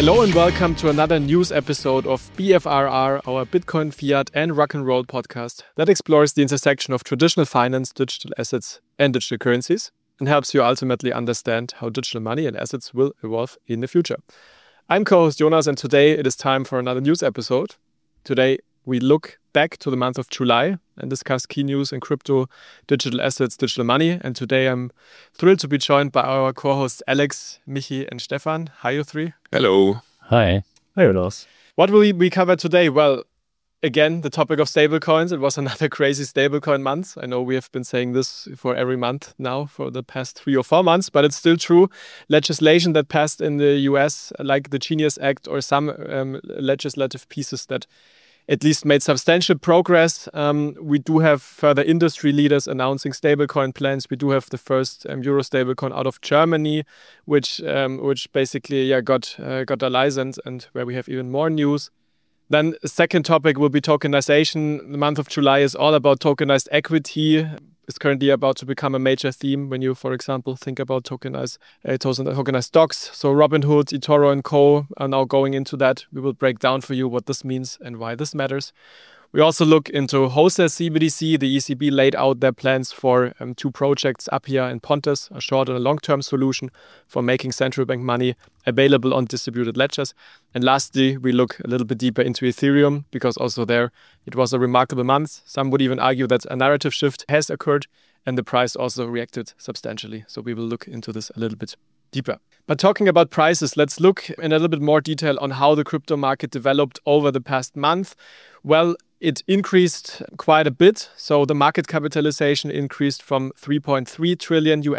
Hello and welcome to another news episode of BFRR, our Bitcoin, Fiat and Rock and Roll podcast that explores the intersection of traditional finance, digital assets and digital currencies and helps you ultimately understand how digital money and assets will evolve in the future. I'm co-host Jonas and today it is time for another news episode. Today we look back to the month of July and discuss key news in crypto, digital assets, digital money. And today I'm thrilled to be joined by our co-hosts Alex, Michi and Stefan. Hi, you three. Hello. Hi. Hi, Jonas. What will we cover today? Well, again, the topic of stablecoins. It was another crazy stablecoin month. I know we have been saying this for every month now for the past 3 or 4 months, but it's still true. Legislation that passed in the US, like the Genius Act or some legislative pieces that at least made substantial progress. We do have further industry leaders announcing stablecoin plans. We do have the first Euro stablecoin out of Germany, which basically got a license and where we have even more news. Then the second topic will be tokenization. The month of July is all about tokenized equity. It's currently about to become a major theme when you, for example, think about tokenized stocks. So Robinhood, eToro and Co. are now going into that. We will break down for you what this means and why this matters. We also look into wholesale CBDC. The ECB laid out their plans for 2 projects, Appia and Pontes, a short and a long-term solution for making central bank money available on distributed ledgers. And lastly, we look a little bit deeper into Ethereum because also there it was a remarkable month. Some would even argue that a narrative shift has occurred and the price also reacted substantially. So we will look into this a little bit deeper. But talking about prices, let's look in a little bit more detail on how the crypto market developed over the past month. Well, it increased quite a bit. So the market capitalization increased from $3.3 trillion to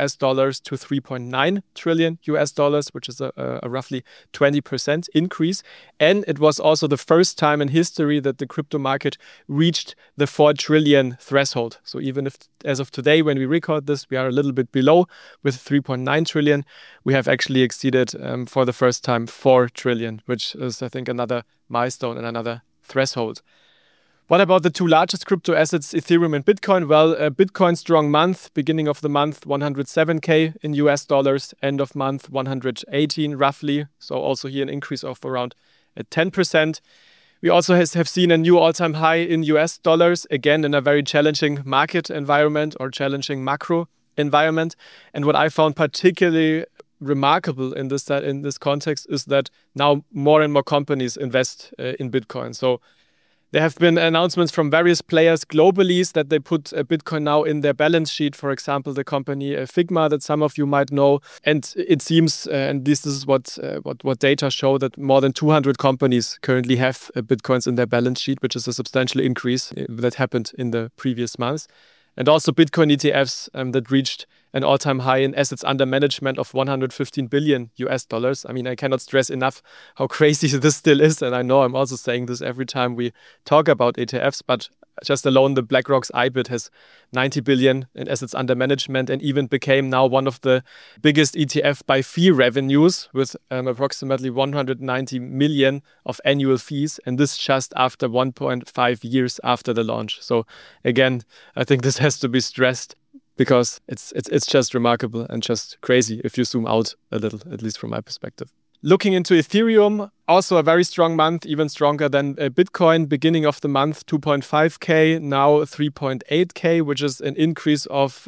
$3.9 trillion, which is a roughly 20% increase. And it was also the first time in history that the crypto market reached the 4 trillion threshold. So even if as of today, when we record this, we are a little bit below with 3.9 trillion, we have actually exceeded for the first time 4 trillion, which is, I think, another milestone and another threshold. What about the 2 largest crypto assets, Ethereum and Bitcoin? Well, a Bitcoin strong month, beginning of the month, 107K in US dollars, end of month, 118 roughly. So also here an increase of around 10%. We also have seen a new all-time high in US dollars, again in a very challenging market environment or challenging macro environment. And what I found particularly remarkable in this context is that now more and more companies invest in Bitcoin. So there have been announcements from various players globally that they put Bitcoin now in their balance sheet. For example, the company Figma that some of you might know. And it seems, and this is what data show, that more than 200 companies currently have Bitcoins in their balance sheet, which is a substantial increase that happened in the previous months. And also Bitcoin ETFs that reached an all-time high in assets under management of $115 billion. I mean, I cannot stress enough how crazy this still is. And I know I'm also saying this every time we talk about ETFs, but just alone the BlackRock's IBIT has 90 billion in assets under management and even became now one of the biggest ETF by fee revenues with approximately 190 million of annual fees. And this just after 1.5 years after the launch. So again, I think this has to be stressed because it's just remarkable and just crazy if you zoom out a little, at least from my perspective. Looking into Ethereum, also a very strong month, even stronger than Bitcoin. Beginning of the month, 2.5K, now 3.8K, which is an increase of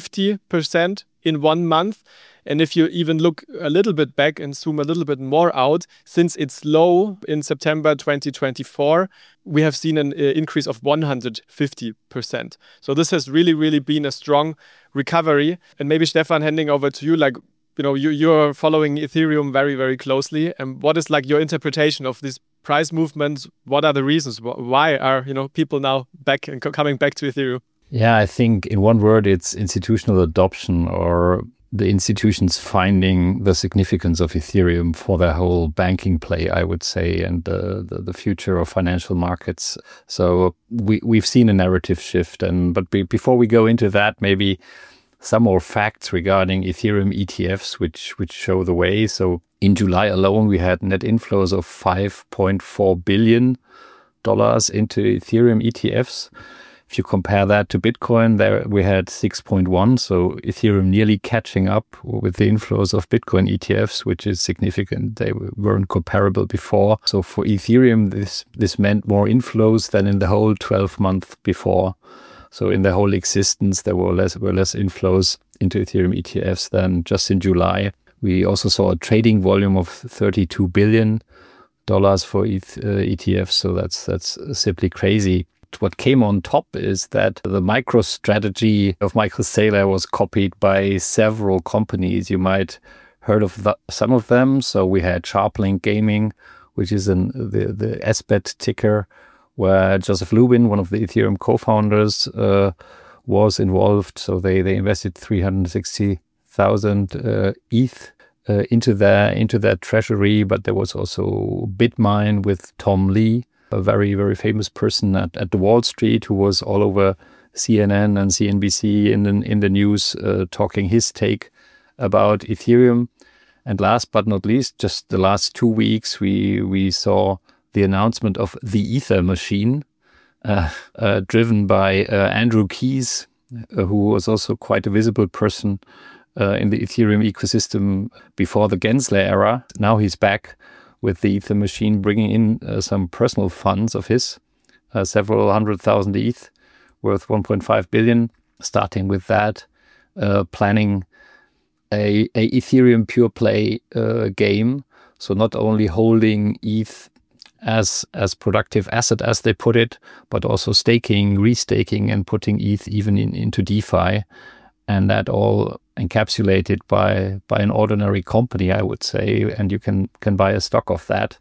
50% in 1 month. And if you even look a little bit back and zoom a little bit more out, since its low in September 2024, we have seen an increase of 150%. So this has really, really been a strong recovery. And maybe Stefan, handing over to you, like, you know, you're following Ethereum very, very closely. And what is like your interpretation of these price movements? What are the reasons? Why are, people now back and coming back to Ethereum? Yeah, I think in one word, it's institutional adoption, or the institutions finding the significance of Ethereum for their whole banking play, I would say, and the future of financial markets. So we've seen a narrative shift. But before we go into that, maybe some more facts regarding Ethereum ETFs, which show the way. So in July alone, we had net inflows of $5.4 billion into Ethereum ETFs. If you compare that to Bitcoin, there we had 6.1, so Ethereum nearly catching up with the inflows of Bitcoin ETFs, which is significant. They weren't comparable before. So for Ethereum, this meant more inflows than in the whole 12 months before. So in the whole existence, there were less inflows into Ethereum ETFs than just in July. We also saw a trading volume of $32 billion for ETFs. So that's simply crazy. What came on top is that the micro strategy of Michael Saylor was copied by several companies. You might heard of some of them. So we had Sharplink Gaming, which is the SBET ticker, where Joseph Lubin, one of the Ethereum co-founders, was involved. So they invested 360,000 ETH into their treasury. But there was also Bitmine with Tom Lee, a very, very famous person at the Wall Street, who was all over CNN and CNBC in the news, talking his take about Ethereum. And last but not least, just the last 2 weeks, we saw the announcement of the Ether machine, driven by Andrew Keys, who was also quite a visible person in the Ethereum ecosystem before the Gensler era. Now he's back with the Ether machine, bringing in some personal funds of his, several 100,000 ETH, worth 1.5 billion, starting with that, planning a Ethereum pure play game. So not only holding ETH as productive asset, as they put it, but also staking, restaking, and putting ETH even into DeFi. And that all encapsulated by an ordinary company, I would say, and you can buy a stock of that.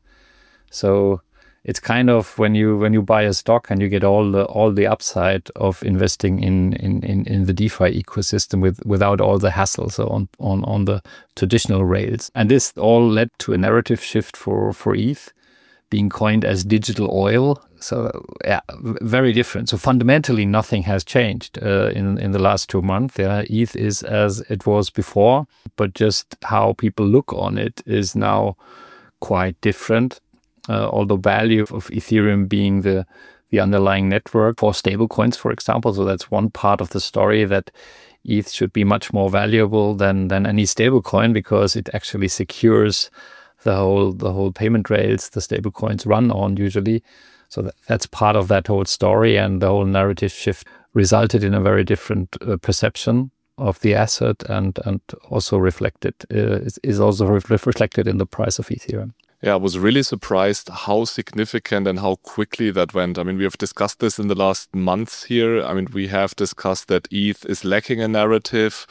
So it's kind of when you buy a stock and you get all the upside of investing in the DeFi ecosystem without all the hassle, so on the traditional rails. And this all led to a narrative shift for ETH being coined as digital oil. So yeah, very different. So fundamentally, nothing has changed in the last 2 months. Yeah, ETH is as it was before, but just how people look on it is now quite different. Although value of Ethereum being the underlying network for stablecoins, for example. So that's one part of the story, that ETH should be much more valuable than any stablecoin, because it actually secures the whole payment rails the stablecoins run on usually. So that's part of that whole story, and the whole narrative shift resulted in a very different perception of the asset, and also reflected is also reflected in the price of Ethereum. Yeah, I was really surprised how significant and how quickly that went. I mean, we have discussed this in the last months here. I mean, we have discussed that ETH is lacking a narrative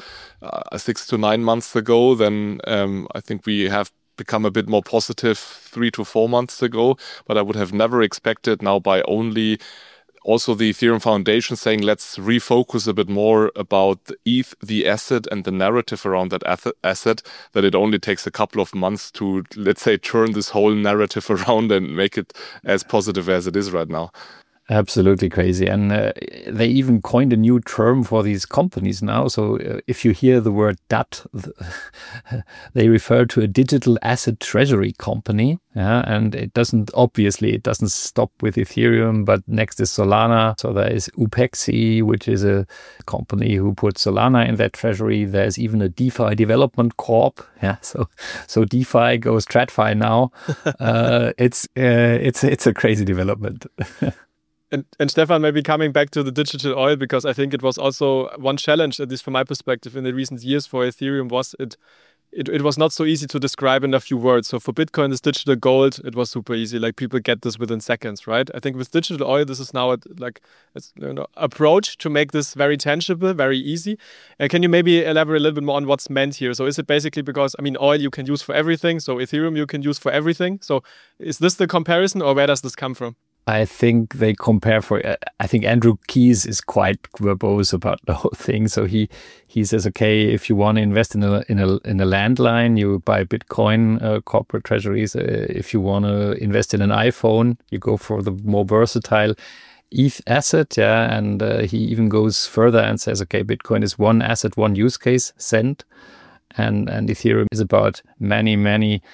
6 to 9 months ago. Then I think we have become a bit more positive 3 to 4 months ago. But I would have never expected now, by only also the Ethereum Foundation saying, let's refocus a bit more about ETH, the asset, and the narrative around that asset, that it only takes a couple of months to, let's say, turn this whole narrative around and make it as positive as it is right now. Absolutely crazy. And they even coined a new term for these companies now. So if you hear the word DAT, they refer to a digital asset treasury company. Yeah, and it doesn't stop with Ethereum, but next is Solana. So there is Upexi, which is a company who puts Solana in their treasury. There's even a DeFi Development Corp. Yeah, so DeFi goes TradFi now. It's a crazy development. And Stefan, maybe coming back to the digital oil, because I think it was also one challenge, at least from my perspective, in the recent years for Ethereum, was it was not so easy to describe in a few words. So for Bitcoin, this digital gold, it was super easy. Like, people get this within seconds, right? I think with digital oil, this is now approach to make this very tangible, very easy. Can you maybe elaborate a little bit more on what's meant here? So is it basically because, I mean, oil you can use for everything, so Ethereum you can use for everything. So is this the comparison, or where does this come from? I think they compare I think Andrew Keys is quite verbose about the whole thing. So he says, okay, if you want to invest in a landline, you buy Bitcoin corporate treasuries. If you want to invest in an iPhone, you go for the more versatile ETH asset. Yeah, and he even goes further and says, okay, Bitcoin is one asset, one use case, cent, and Ethereum is about many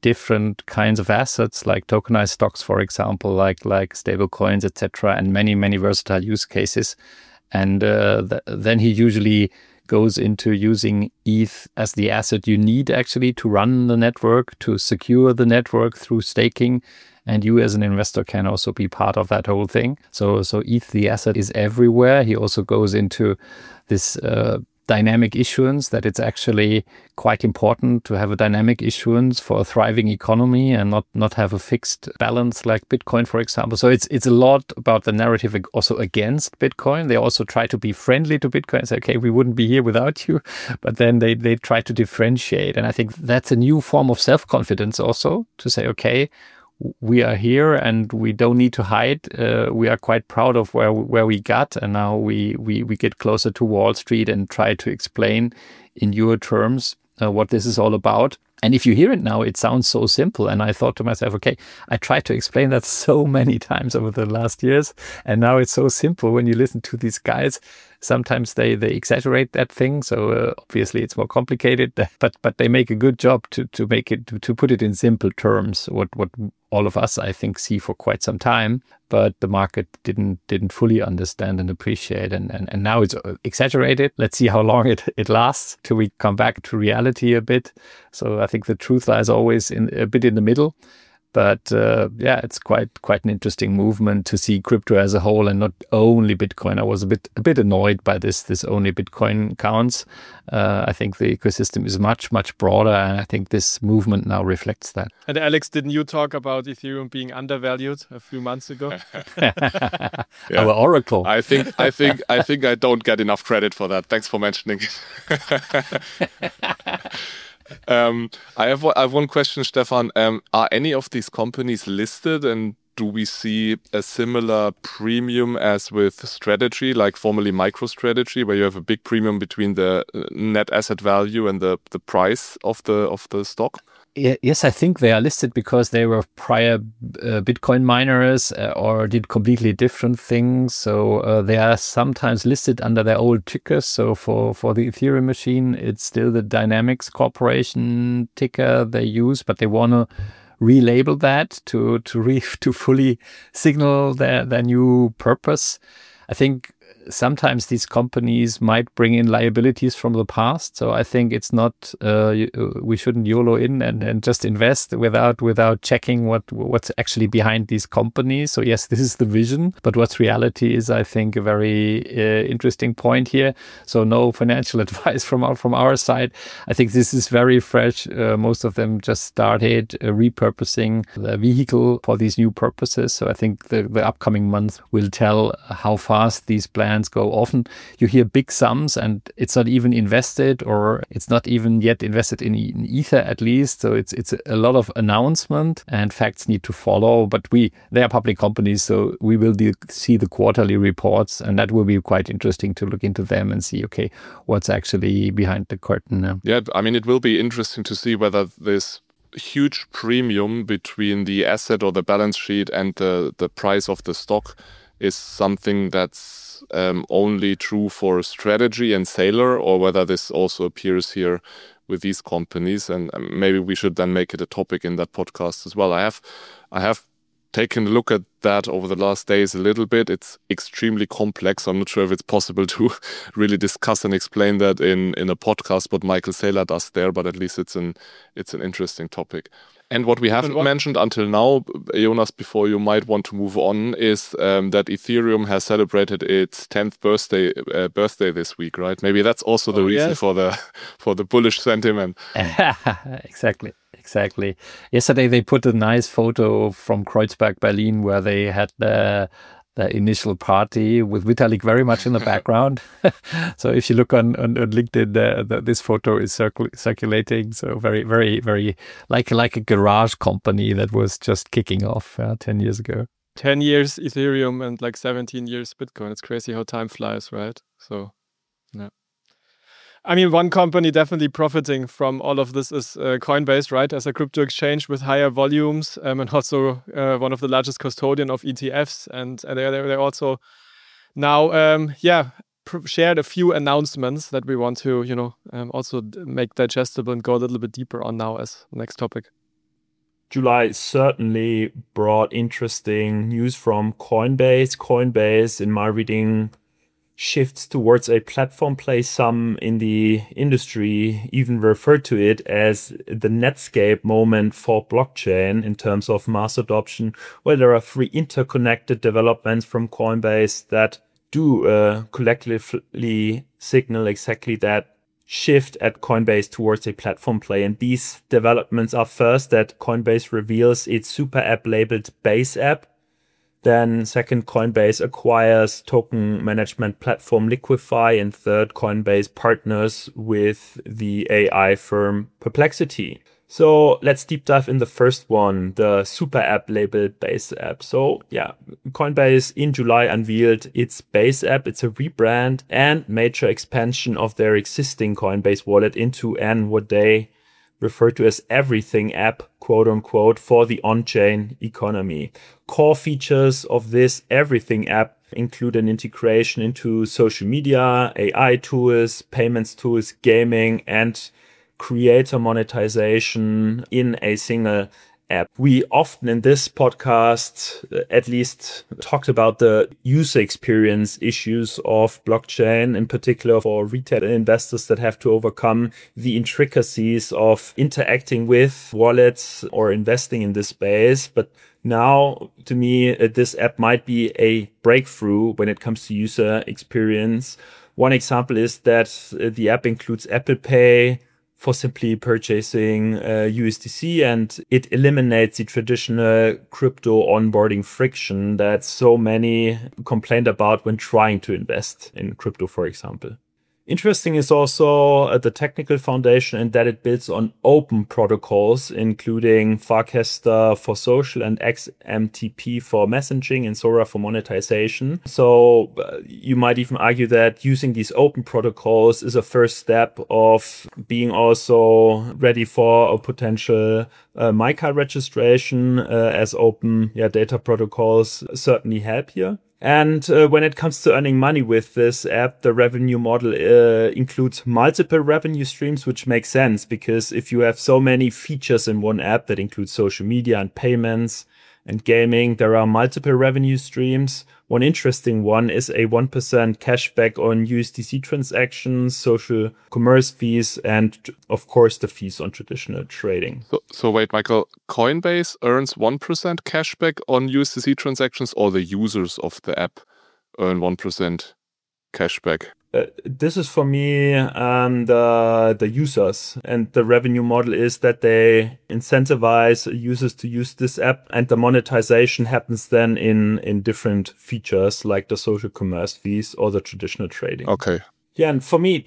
different kinds of assets, like tokenized stocks, for example, like stable coins, etc., and many versatile use cases. And then he usually goes into using ETH as the asset you need actually to run the network, to secure the network through staking. And you as an investor can also be part of that whole thing. So ETH, the asset, is everywhere. He also goes into this dynamic issuance, that it's actually quite important to have a dynamic issuance for a thriving economy and not have a fixed balance like Bitcoin, for example. So it's a lot about the narrative also against Bitcoin. They also try to be friendly to Bitcoin and say, okay, we wouldn't be here without you. But then they try to differentiate. And I think that's a new form of self-confidence also, to say, okay, we are here and we don't need to hide. We are quite proud of where we got, and now we get closer to Wall Street and try to explain in your terms what this is all about. And if you hear it now, it sounds so simple. And I thought to myself, okay, I tried to explain that so many times over the last years, and now it's so simple when you listen to these guys. Sometimes they exaggerate that thing, so obviously it's more complicated. But they make a good job to make it to put it in simple terms. What all of us, I think, see for quite some time, but the market didn't fully understand and appreciate, and now it's exaggerated. Let's see how long it lasts till we come back to reality a bit. So I think the truth lies always a bit in the middle. But it's quite an interesting movement to see crypto as a whole and not only Bitcoin. I was a bit annoyed by this only Bitcoin counts. I think the ecosystem is much broader, and I think this movement now reflects that. And Alex, didn't you talk about Ethereum being undervalued a few months ago? Our oracle. I think I don't get enough credit for that. Thanks for mentioning it. I have one question, Stefan. Are any of these companies listed, and do we see a similar premium as with Strategy, like formerly MicroStrategy, where you have a big premium between the net asset value and the price of the stock? Yes, I think they are listed because they were prior Bitcoin miners or did completely different things. So they are sometimes listed under their old tickers. So for the Ethereum machine, it's still the Dynamics Corporation ticker they use, but they want to relabel that to fully signal their new purpose. I think sometimes these companies might bring in liabilities from the past. So I think it's not, we shouldn't YOLO in and just invest without checking what's actually behind these companies. So yes, this is the vision, but what's reality is, I think, a very interesting point here. So no financial advice from our side. I think this is very fresh. Most of them just started repurposing the vehicle for these new purposes. So I think the upcoming month will tell how fast these plans go. Often you hear big sums and it's not even invested, or it's not even yet invested in Ether at least. So it's a lot of announcement, and facts need to follow. But they are public companies, so we will see the quarterly reports, and that will be quite interesting to look into them and see, okay, what's actually behind the curtain now. Yeah, I mean, it will be interesting to see whether this huge premium between the asset or the balance sheet and the price of the stock is something that's only true for Strategy and Saylor, or whether this also appears here with these companies. And maybe we should then make it a topic in that podcast as well. I have taken a look at that over the last days a little bit. It's extremely complex. I'm not sure if it's possible to really discuss and explain that in a podcast, what Michael Saylor does there, but at least it's an interesting topic. And what we haven't mentioned until now, Jonas, before you might want to move on, is that Ethereum has celebrated its 10th birthday this week, right? Maybe that's also the reason for the bullish sentiment. Exactly. Yesterday they put a nice photo from Kreuzberg, Berlin, where they had the initial party with Vitalik very much in the background. So if you look on LinkedIn, this photo is circulating. So very, very, very like a garage company that was just kicking off 10 years ago. 10 years Ethereum and like 17 years Bitcoin. It's crazy how time flies, right? So, yeah. I mean, one company definitely profiting from all of this is Coinbase, right? As a crypto exchange with higher volumes, and also one of the largest custodian of ETFs. And they also now, shared a few announcements that we want to, also make digestible and go a little bit deeper on now as the next topic. July certainly brought interesting news from Coinbase. Coinbase, in my reading, shifts towards a platform play. Some in the industry even refer to it as the Netscape moment for blockchain in terms of mass adoption, where there are three interconnected developments from Coinbase that do collectively signal exactly that shift at Coinbase towards a platform play. And these developments are first that Coinbase reveals its super app labeled Base App. Then second, Coinbase acquires token management platform Liquify. And third, Coinbase partners with the AI firm Perplexity. So let's deep dive in the first one, the super app labeled Base App. So yeah, Coinbase in July unveiled its Base App. It's a rebrand and major expansion of their existing Coinbase wallet into what they refer to as everything app, quote unquote, for the on-chain economy. Core features of this everything app include an integration into social media, AI tools, payments tools, gaming, and creator monetization in a single app. We often in this podcast at least talked about the user experience issues of blockchain, in particular for retail investors that have to overcome the intricacies of interacting with wallets or investing in this space. But now, to me, this app might be a breakthrough when it comes to user experience. One example is that the app includes Apple Pay for simply purchasing USDC, and it eliminates the traditional crypto onboarding friction that so many complained about when trying to invest in crypto, for example. Interesting is also the technical foundation in that it builds on open protocols, including Farcaster for social and XMTP for messaging and Sora for monetization. So you might even argue that using these open protocols is a first step of being also ready for a potential MiCA registration, as open data protocols certainly help here. And when it comes to earning money with this app, the revenue model includes multiple revenue streams, which makes sense because if you have so many features in one app that include social media and payments and gaming, there are multiple revenue streams. One interesting one is a 1% cashback on USDC transactions, social commerce fees, and of course the fees on traditional trading. So wait, Michael, Coinbase earns 1% cashback on USDC transactions, or the users of the app earn 1% cashback? This is for me the users, and the revenue model is that they incentivize users to use this app, and the monetization happens then in different features like the social commerce fees or the traditional trading. Okay. Yeah, and for me,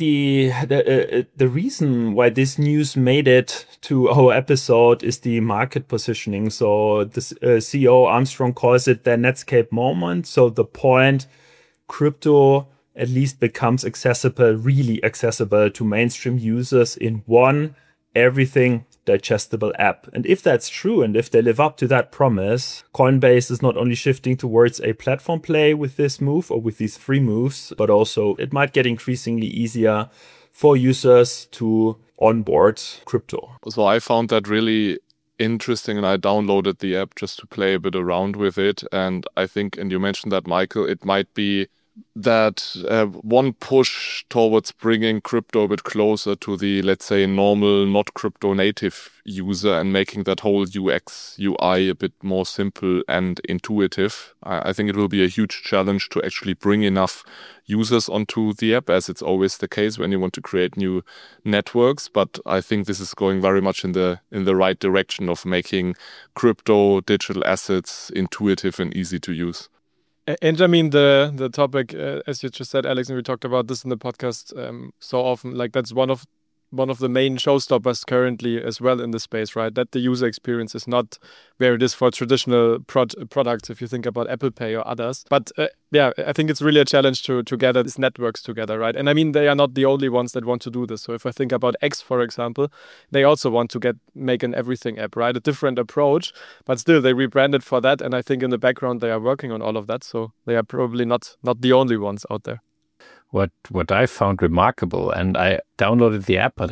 the reason why this news made it to our episode is the market positioning. So the CEO Armstrong calls it the Netscape moment. So the point crypto at least becomes really accessible to mainstream users in one everything digestible app. And if that's true, and if they live up to that promise, Coinbase is not only shifting towards a platform play with this move or with these three moves, but also it might get increasingly easier for users to onboard crypto. So I found that really interesting, and I downloaded the app just to play a bit around with it. And I think, and you mentioned that, Michael, it might be that one push towards bringing crypto a bit closer to the, let's say, normal, not crypto native user, and making that whole UX, UI a bit more simple and intuitive. I think it will be a huge challenge to actually bring enough users onto the app, as it's always the case when you want to create new networks. But I think this is going very much in the right direction of making crypto, digital assets intuitive and easy to use. And I mean, the topic, as you just said, Alex, and we talked about this in the podcast so often, like that's one of the main showstoppers currently as well in the space, right? That the user experience is not where it is for traditional products, if you think about Apple Pay or others. But I think it's really a challenge to gather these networks together, right? And I mean, they are not the only ones that want to do this. So if I think about X, for example, they also want to make an everything app, right? A different approach, but still they rebranded for that. And I think in the background, they are working on all of that. So they are probably not the only ones out there. What I found remarkable, and I downloaded the app, but I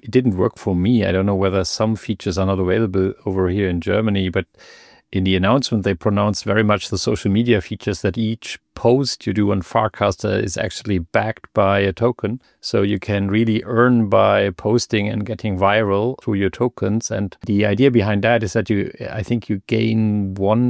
it didn't work for me. I don't know whether some features are not available over here in Germany, but in the announcement, they pronounced very much the social media features that each post you do on Farcaster is actually backed by a token. So you can really earn by posting and getting viral through your tokens. And the idea behind that is that I think you gain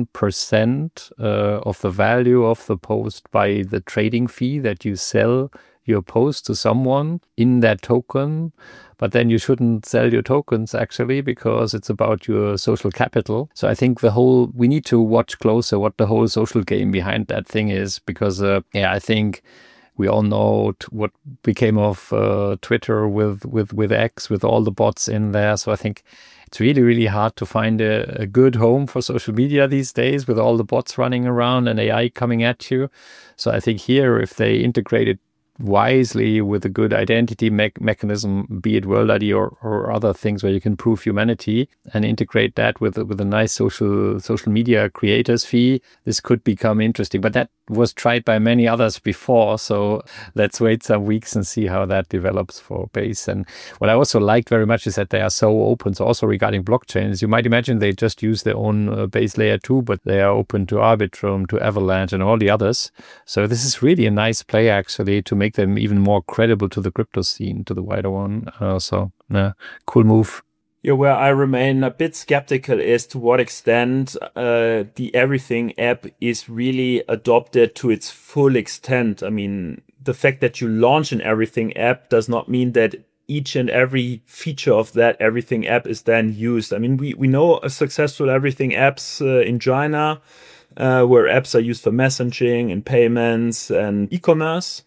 1% of the value of the post by the trading fee that you sell your post to someone in that token. But then you shouldn't sell your tokens actually, because it's about your social capital. So I think we need to watch closer what the whole social game behind that thing is, because I think we all know what became of Twitter with X, with all the bots in there. So I think it's really, really hard to find a good home for social media these days with all the bots running around and AI coming at you. So I think here, if they integrate it wisely with a good identity mechanism, be it World ID or other things where you can prove humanity, and integrate that with a nice social media creators fee, this could become interesting. But that was tried by many others before, so let's wait some weeks and see how that develops for Base. And what I also liked very much is that they are so open. So also regarding blockchains, you might imagine they just use their own Base layer 2, but they are open to Arbitrum, to Avalanche, and all the others. So this is really a nice play actually to make them even more credible to the crypto scene, to the wider one. Cool move. Yeah, where I remain a bit skeptical is to what extent the Everything app is really adopted to its full extent. I mean, the fact that you launch an Everything app does not mean that each and every feature of that Everything app is then used. I mean, we know a successful Everything apps in China, where apps are used for messaging and payments and e-commerce.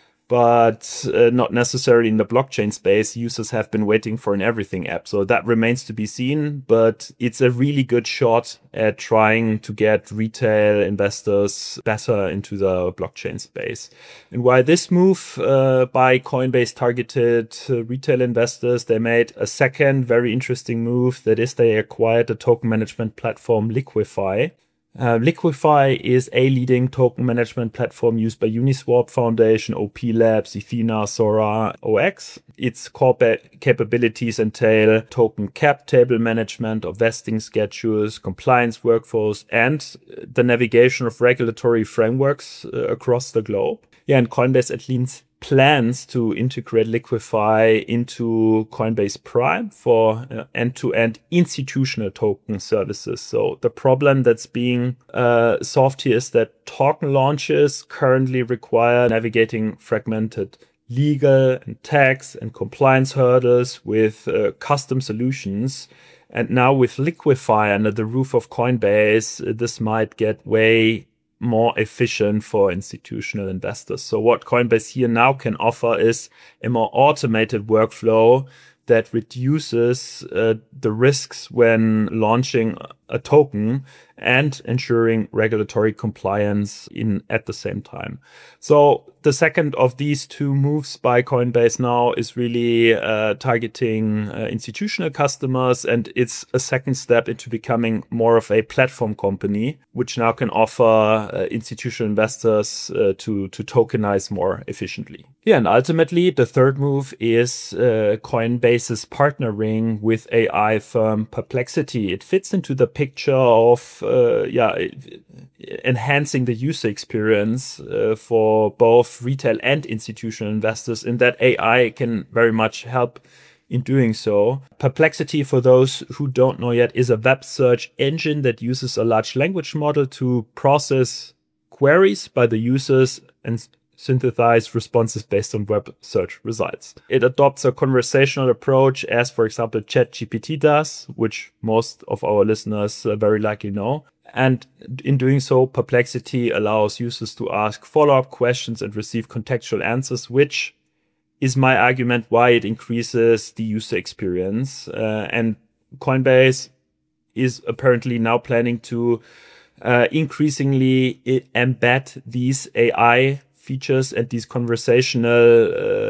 But not necessarily in the blockchain space. Users have been waiting for an Everything app. So that remains to be seen, but it's a really good shot at trying to get retail investors better into the blockchain space. And why this move by Coinbase targeted retail investors, they made a second very interesting move. That is, they acquired the token management platform Liquify. Liquify is a leading token management platform used by Uniswap Foundation, OP Labs, Ethena, Sora, OX. Its core capabilities entail token cap table management of vesting schedules, compliance workflows, and the navigation of regulatory frameworks across the globe. Yeah, and Coinbase at least plans to integrate Liquify into Coinbase Prime for end-to-end institutional token services. So the problem that's being solved here is that token launches currently require navigating fragmented legal and tax and compliance hurdles with custom solutions. And now with Liquify under the roof of Coinbase, this might get way more efficient for institutional investors. So what Coinbase here now can offer is a more automated workflow that reduces the risks when launching a token and ensuring regulatory compliance at the same time. So the second of these two moves by Coinbase now is really targeting institutional customers, and it's a second step into becoming more of a platform company, which now can offer institutional investors to tokenize more efficiently. Yeah, and ultimately the third move is Coinbase's partnering with AI firm Perplexity. It fits into the picture of enhancing the user experience for both retail and institutional investors, in that AI can very much help in doing so. Perplexity, for those who don't know yet, is a web search engine that uses a large language model to process queries by the users and synthesize responses based on web search results. It adopts a conversational approach, as for example ChatGPT does, which most of our listeners very likely know. And in doing so, Perplexity allows users to ask follow-up questions and receive contextual answers, which is my argument why it increases the user experience. And Coinbase is apparently now planning to increasingly embed these AI features and these conversational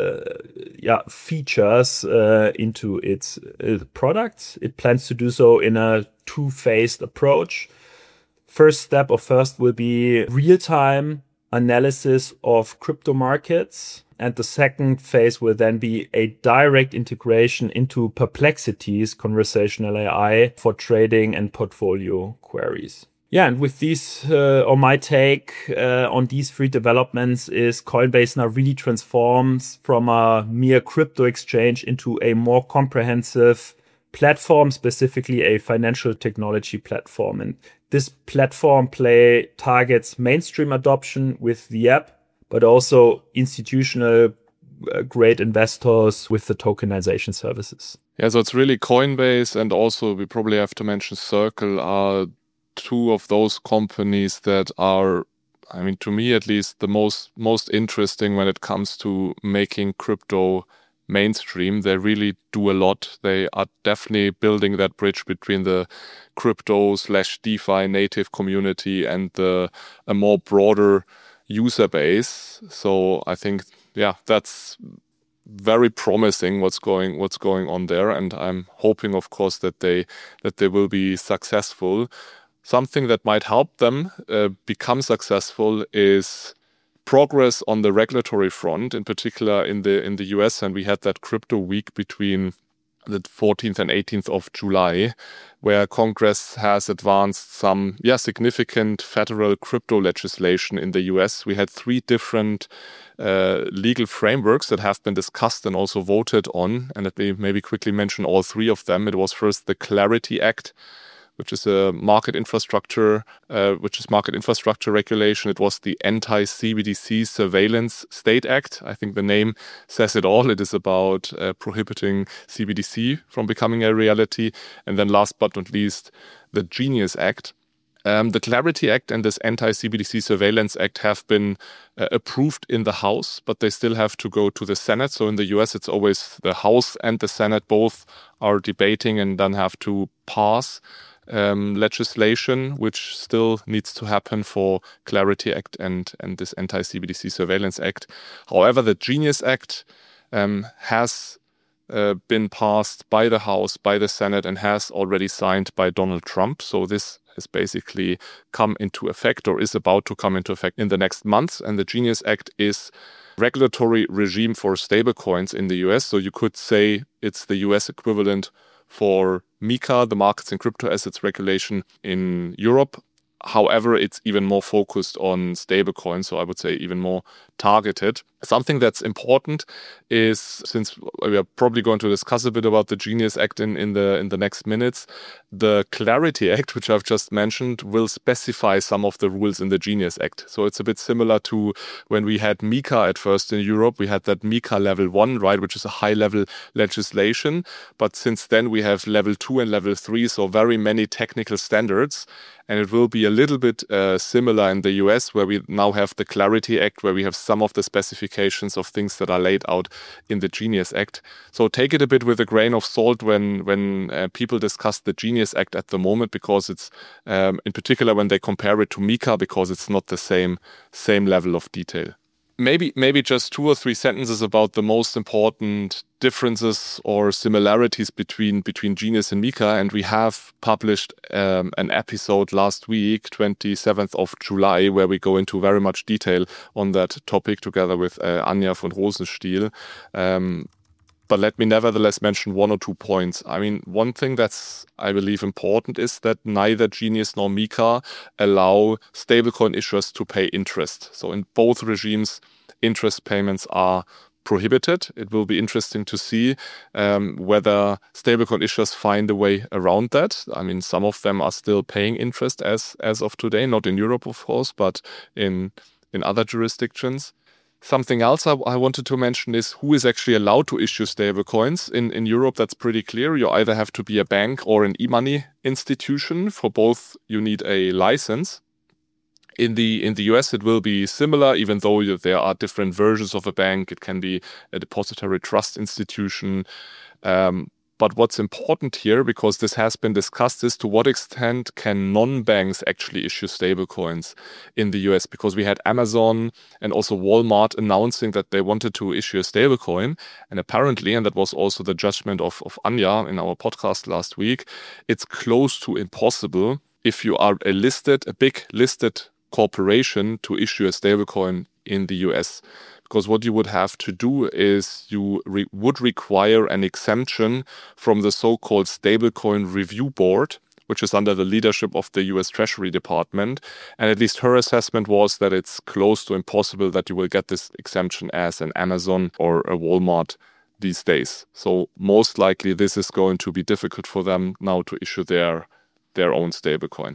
features into its products. It plans to do so in a two-phased approach. First will be real-time analysis of crypto markets. And the second phase will then be a direct integration into Perplexity's conversational AI for trading and portfolio queries. Yeah, and with these, or my take on these three developments is Coinbase now really transforms from a mere crypto exchange into a more comprehensive platform, specifically a financial technology platform. And this platform play targets mainstream adoption with the app, but also institutional great investors with the tokenization services. Yeah, so it's really Coinbase, and also we probably have to mention Circle are two of those companies that are, I mean, to me at least, the most interesting when it comes to making crypto mainstream. They really do a lot. They are definitely building that bridge between the crypto/DeFi native community and a more broader user base. So I think, yeah, that's very promising what's going on there, and I'm hoping, of course, that they will be successful. Something that might help them become successful is progress on the regulatory front, in particular in the US, and we had that crypto week between the 14th and 18th of July, where Congress has advanced some significant federal crypto legislation in the US. We had 3 different legal frameworks that have been discussed and also voted on, and let me maybe quickly mention all 3 of them. It was first the Clarity Act, which is a market infrastructure regulation. It was the Anti-CBDC Surveillance State Act. I think the name says it all. It is about prohibiting CBDC from becoming a reality. And then last but not least, the Genius Act. The Clarity Act and this Anti-CBDC Surveillance Act have been approved in the House, but they still have to go to the Senate. So in the US, it's always the House and the Senate both are debating and then have to pass legislation, which still needs to happen for Clarity Act and this Anti-CBDC Surveillance Act. However, the Genius Act has been passed by the House, by the Senate, and has already signed by Donald Trump. So this has basically come into effect, or is about to come into effect in the next months. And the Genius Act is regulatory regime for stablecoins in the US. So you could say it's the US equivalent for MiCA, the Markets in Crypto Assets regulation in Europe. However, it's even more focused on stablecoins, so I would say even more targeted. Something that's important is, since we are probably going to discuss a bit about the Genius Act in the next minutes, the Clarity Act, which I've just mentioned, will specify some of the rules in the Genius Act. So it's a bit similar to when we had MiCA at first in Europe. We had that MiCA level 1, right, which is a high-level legislation. But since then, we have level 2 and level 3, so very many technical standards. And it will be a little bit similar in the US, where we now have the Clarity Act, where we have some of the specifications of things that are laid out in the Genius Act. So take it a bit with a grain of salt when people discuss the Genius Act at the moment, because it's, in particular when they compare it to MiCA, because it's not the same level of detail. Maybe just 2 or 3 sentences about the most important differences or similarities between Genius and MiCA. And we have published an episode last week, 27th of July, where we go into very much detail on that topic together with Anja von Rosenstiel. But let me nevertheless mention 1 or 2 points. I mean, one thing that's, I believe, important is that neither Genius nor MiCA allow stablecoin issuers to pay interest. So in both regimes, interest payments are prohibited. It will be interesting to see whether stablecoin issuers find a way around that. I mean, some of them are still paying interest as of today, not in Europe, of course, but in other jurisdictions. Something else I wanted to mention is who is actually allowed to issue stablecoins. In Europe, that's pretty clear. You either have to be a bank or an e-money institution. For both, you need a license. In the US, it will be similar, even though there are different versions of a bank. It can be a depository trust institution. But what's important here, because this has been discussed, is to what extent can non-banks actually issue stablecoins in the US? Because we had Amazon and also Walmart announcing that they wanted to issue a stablecoin. And apparently, and that was also the judgment of Anja in our podcast last week, it's close to impossible if you are a big listed corporation to issue a stablecoin in the US. Because what you would have to do is you would require an exemption from the so-called Stablecoin Review Board, which is under the leadership of the US Treasury Department. And at least her assessment was that it's close to impossible that you will get this exemption as an Amazon or a Walmart these days. So most likely this is going to be difficult for them now to issue their own stablecoin.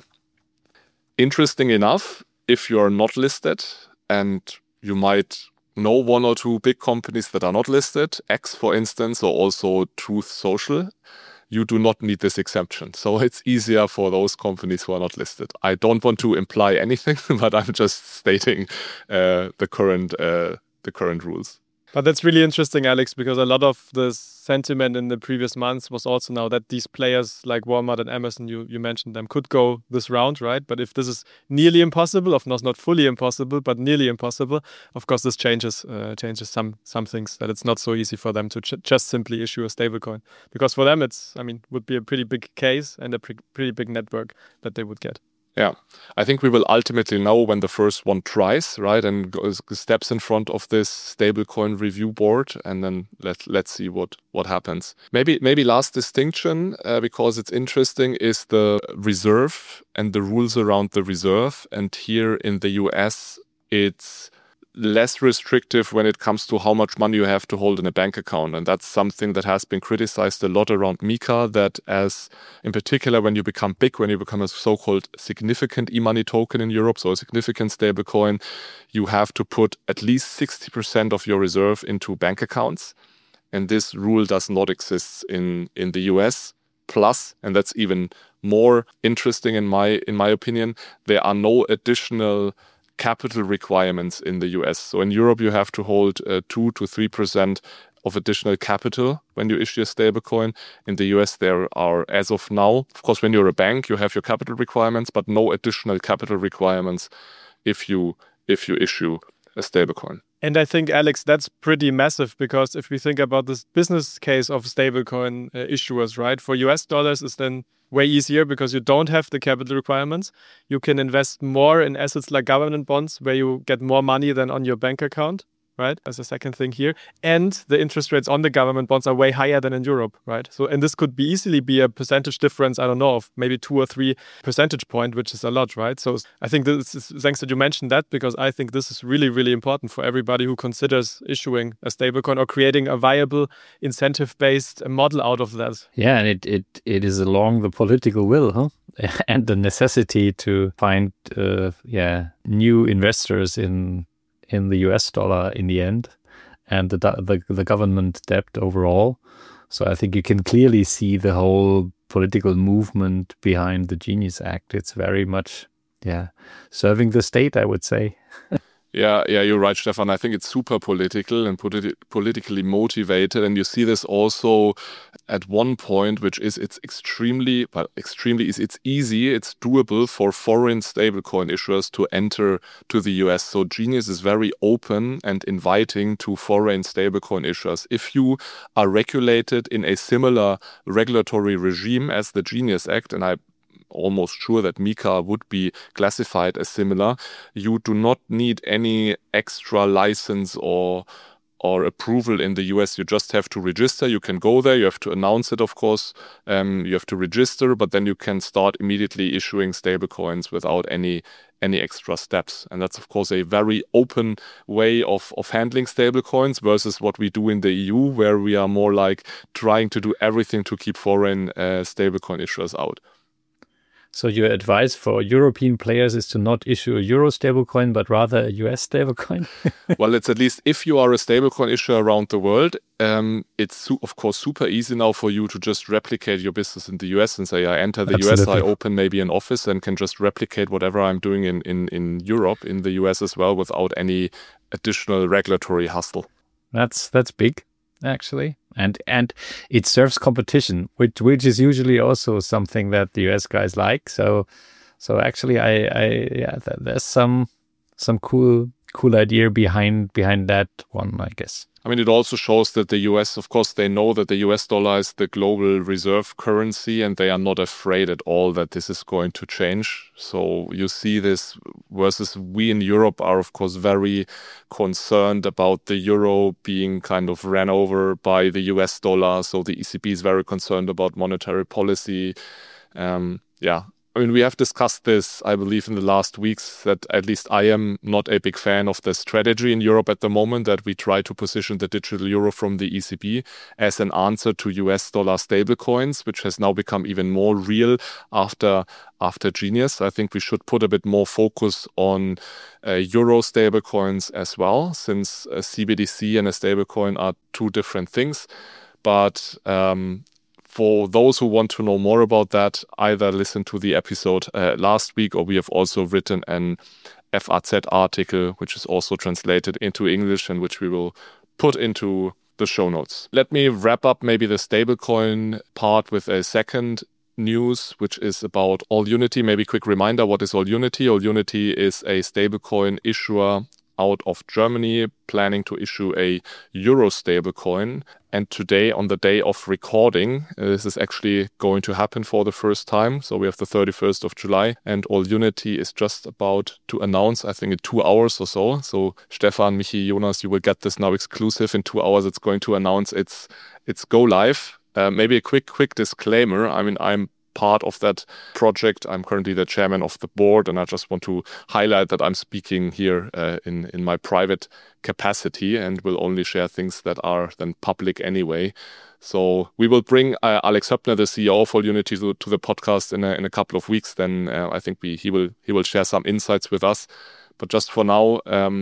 Interesting enough, if you are not listed, and you might know one or two big companies that are not listed, X for instance, or also Truth Social, you do not need this exemption. So it's easier for those companies who are not listed. I don't want to imply anything, but I'm just stating the current rules. But that's really interesting, Alex, because a lot of the sentiment in the previous months was also now that these players like Walmart and Amazon, you mentioned them, could go this round, right? But if this is nearly impossible, of course not fully impossible, but nearly impossible, of course this changes some things, that it's not so easy for them to just simply issue a stablecoin. Because for them, would be a pretty big case and a pretty big network that they would get. Yeah, I think we will ultimately know when the first one tries, right, and steps in front of this stablecoin review board, and then let's see what happens. Maybe last distinction, because it's interesting, is the reserve and the rules around the reserve. And here in the US, it's less restrictive when it comes to how much money you have to hold in a bank account. And that's something that has been criticized a lot around MiCA, that as in particular when you become big, when you become a so-called significant e-money token in Europe, so a significant stablecoin, you have to put at least 60% of your reserve into bank accounts. And this rule does not exist in the US. Plus, and that's even more interesting in my opinion, there are no additional capital requirements in the US. So in Europe, you have to hold 2 to 3% of additional capital when you issue a stablecoin. In the US, there are, as of now, of course, when you're a bank, you have your capital requirements, but no additional capital requirements if you issue a stablecoin. And I think, Alex, that's pretty massive, because if we think about this business case of stablecoin issuers, right, for US dollars is then way easier because you don't have the capital requirements. You can invest more in assets like government bonds where you get more money than on your bank account, right? As a second thing here. And the interest rates on the government bonds are way higher than in Europe, right? So, and this could easily be a percentage difference, I don't know, of maybe 2 or 3 percentage point, which is a lot, right? So I think this is, thanks that you mentioned that, because I think this is really, really important for everybody who considers issuing a stablecoin or creating a viable incentive-based model out of that. Yeah, and it is along the political will, huh? And the necessity to find new investors in the US dollar in the end, and the government debt overall. So I think you can clearly see the whole political movement behind the Genius Act. It's very much, serving the state, I would say. Yeah, you're right, Stefan. I think it's super political and politically motivated. And you see this also at one point, which is it's easy, it's doable for foreign stablecoin issuers to enter to the US. So Genius is very open and inviting to foreign stablecoin issuers. If you are regulated in a similar regulatory regime as the Genius Act, and I'm almost sure that MiCA would be classified as similar, you do not need any extra license or approval in the US. You just have to register. You can go there. You have to announce it, of course. You have to register, but then you can start immediately issuing stablecoins without any extra steps. And that's, of course, a very open way of handling stablecoins versus what we do in the EU, where we are more like trying to do everything to keep foreign stablecoin issuers out. So your advice for European players is to not issue a Euro stablecoin, but rather a US stablecoin? Well, it's at least if you are a stablecoin issuer around the world, it's of course super easy now for you to just replicate your business in the US and say, I enter the US, I open maybe an office and can just replicate whatever I'm doing in Europe, in the US as well, without any additional regulatory hassle. That's big, actually. And it serves competition, which is usually also something that the US guys like. So actually, there's some cool idea behind that one, I guess. I mean, it also shows that the US, of course, they know that the US dollar is the global reserve currency, and they are not afraid at all that this is going to change. So you see this versus we in Europe are, of course, very concerned about the euro being kind of ran over by the US dollar. So the ECB is very concerned about monetary policy. I mean, we have discussed this, I believe, in the last weeks, that at least I am not a big fan of the strategy in Europe at the moment, that we try to position the digital euro from the ECB as an answer to US dollar stablecoins, which has now become even more real after Genius. I think we should put a bit more focus on euro stablecoins as well, since a CBDC and a stablecoin are two different things. But for those who want to know more about that, either listen to the episode last week, or we have also written an FAZ article, which is also translated into English and which we will put into the show notes. Let me wrap up maybe the stablecoin part with a second news, which is about AllUnity. Maybe quick reminder, what is AllUnity? AllUnity is a stablecoin issuer out of Germany, planning to issue a euro stablecoin. And today, on the day of recording, this is actually going to happen for the first time. So we have the 31st of July, and AllUnity is just about to announce, I think in 2 hours or so. So Stefan, Michi, Jonas, you will get this now exclusive. In 2 hours, it's going to announce its go live. Maybe a quick disclaimer. I mean, I'm part of that project. I'm currently the chairman of the board, and I just want to highlight that I'm speaking here in my private capacity and will only share things that are then public anyway. So we will bring Alex Höppner, the CEO of AllUnity, to the podcast in a couple of weeks. Then I think he will share some insights with us. But just for now,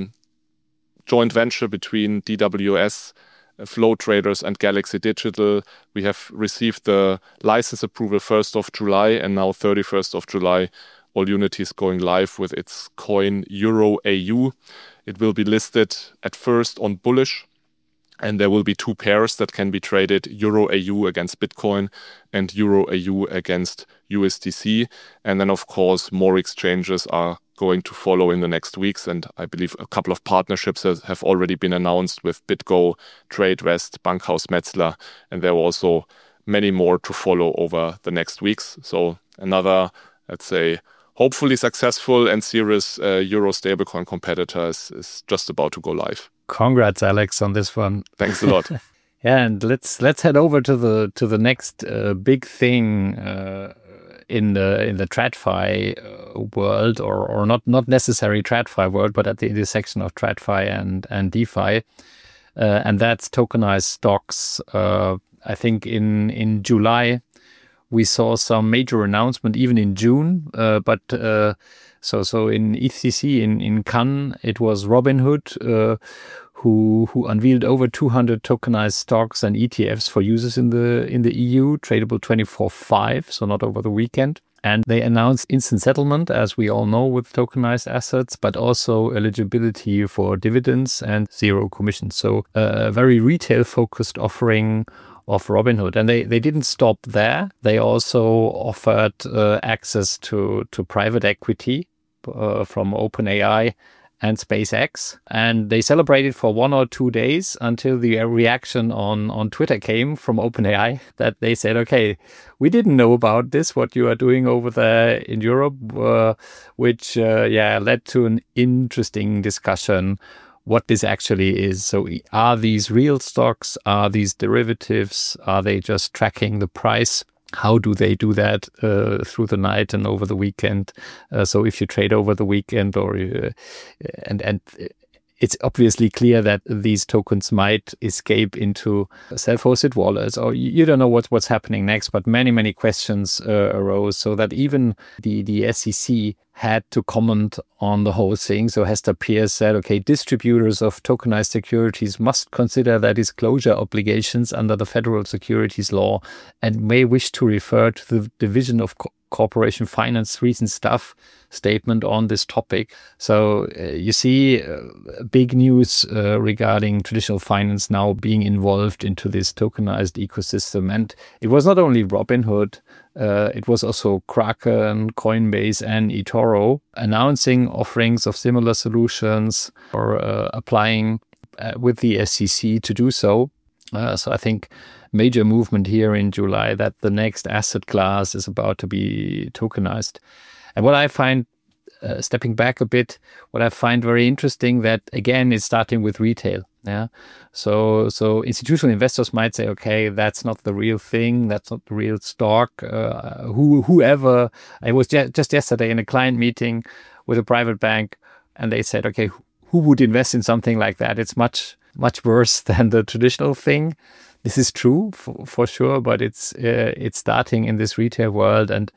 joint venture between DWS, Flow Traders and Galaxy Digital. We have received the license approval 1st of July, and now 31st of July, AllUnity is going live with its coin Euro AU. It will be listed at first on Bullish, and there will be 2 pairs that can be traded, Euro AU against Bitcoin and Euro AU against USDC. And then, of course, more exchanges are going to follow in the next weeks. And I believe a couple of partnerships have already been announced with BitGo, TradeWest, Bankhaus Metzler, and there are also many more to follow over the next weeks. So another, let's say, hopefully successful and serious Euro stablecoin competitor is just about to go live. Congrats, Alex, on this one. Thanks a lot. Yeah, and let's head over to the next big thing in the TradFi world, or not necessarily TradFi world, but at the intersection of TradFi and DeFi, and that's tokenized stocks. I think in July we saw some major announcement, even in June. But so in ETHCC in Cannes, it was Robinhood who unveiled over 200 tokenized stocks and ETFs for users in the EU, tradable 24/5, so not over the weekend. And they announced instant settlement, as we all know, with tokenized assets, but also eligibility for dividends and zero commission. So a very retail-focused offering of Robinhood. And they didn't stop there. They also offered access to private equity from OpenAI and SpaceX. And they celebrated for 1 or 2 days until the reaction on Twitter came from OpenAI that they said, okay, we didn't know about this, what you are doing over there in Europe, which led to an interesting discussion what this actually is. So are these real stocks? Are these derivatives? Are they just tracking the price? How do they do that through the night and over the weekend? So if you trade over the weekend, or and it's obviously clear that these tokens might escape into self-hosted wallets, or you don't know what's happening next. But many questions arose, so that even the SEC had to comment on the whole thing. So Hester Peirce said, okay, distributors of tokenized securities must consider their disclosure obligations under the federal securities law and may wish to refer to the Division of Corporation Finance recent staff statement on this topic. So you see big news regarding traditional finance now being involved into this tokenized ecosystem. And it was not only Robinhood, it was also Kraken, Coinbase, and eToro announcing offerings of similar solutions or applying with the SEC to do so. So I think major movement here in July that the next asset class is about to be tokenized. And what I find stepping back a bit, what I find very interesting that again is starting with retail. Yeah, so institutional investors might say, okay, that's not the real thing, that's not the real stock. Whoever, I was just yesterday in a client meeting with a private bank, and they said, okay, who would invest in something like that? It's much worse than the traditional thing. This is true for sure, but it's starting in this retail world, and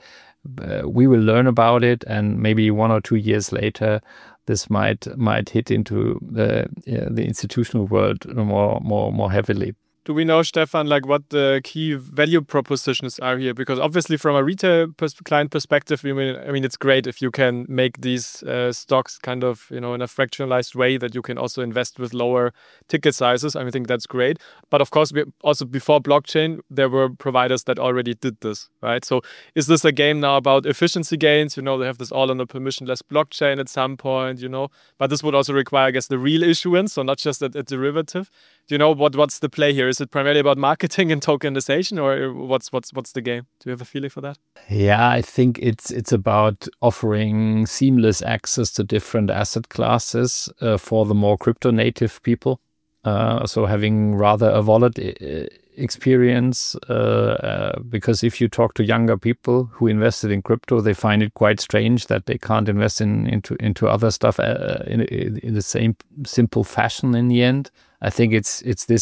we will learn about it, and maybe 1 or 2 years later, this might hit into the institutional world more heavily. Do we know, Stefan, like what the key value propositions are here? Because obviously, from a retail client perspective, I mean, it's great if you can make these stocks kind of, in a fractionalized way that you can also invest with lower ticket sizes. I think that's great. But of course, also before blockchain, there were providers that already did this, right? So is this a game now about efficiency gains? They have this all on a permissionless blockchain at some point, But this would also require, I guess, the real issuance, so not just a derivative. Do you know what's the play here? Is it primarily about marketing and tokenization, or what's the game? Do you have a feeling for that? Yeah, I think it's about offering seamless access to different asset classes for the more crypto native people. So having rather a wallet experience, because if you talk to younger people who invested in crypto, they find it quite strange that they can't invest into other stuff in the same simple fashion in the end. I think it's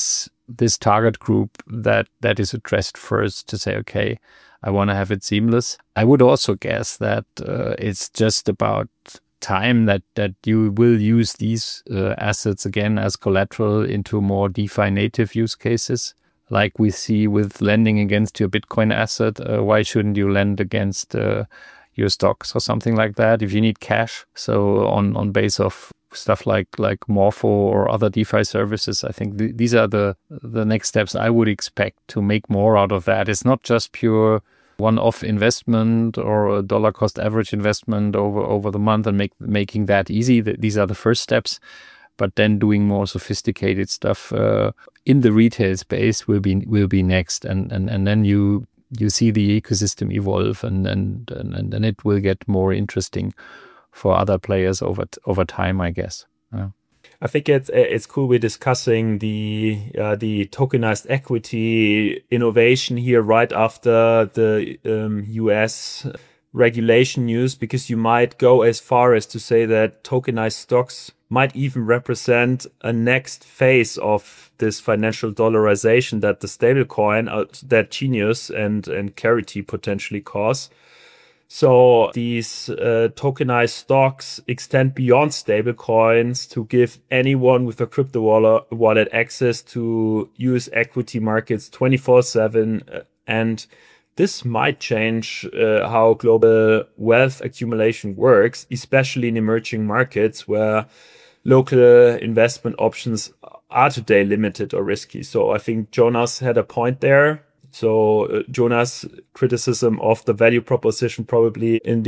this target group that is addressed first to say, okay, I want to have it seamless. I would also guess that it's just about time that you will use these assets again as collateral into more DeFi native use cases, like we see with lending against your Bitcoin asset. Why shouldn't you lend against your stocks or something like that if you need cash? So on base of stuff like Morpho or other DeFi services, I think these are the next steps I would expect to make more out of that. It's not just pure one-off investment or a dollar cost average investment over the month and making that easy. These are the first steps, but then doing more sophisticated stuff in the retail space will be next, and then you see the ecosystem evolve, and then it will get more interesting for other players over time, I guess. Yeah. I think it's cool we're discussing the tokenized equity innovation here right after the US regulation news, because you might go as far as to say that tokenized stocks might even represent a next phase of this financial dollarization that the stablecoin, that Genius and Carity potentially cause. So these tokenized stocks extend beyond stablecoins to give anyone with a crypto wallet access to US equity markets 24/7. And this might change how global wealth accumulation works, especially in emerging markets where local investment options are today limited or risky. So I think Jonas had a point there. So Jonas' criticism of the value proposition probably in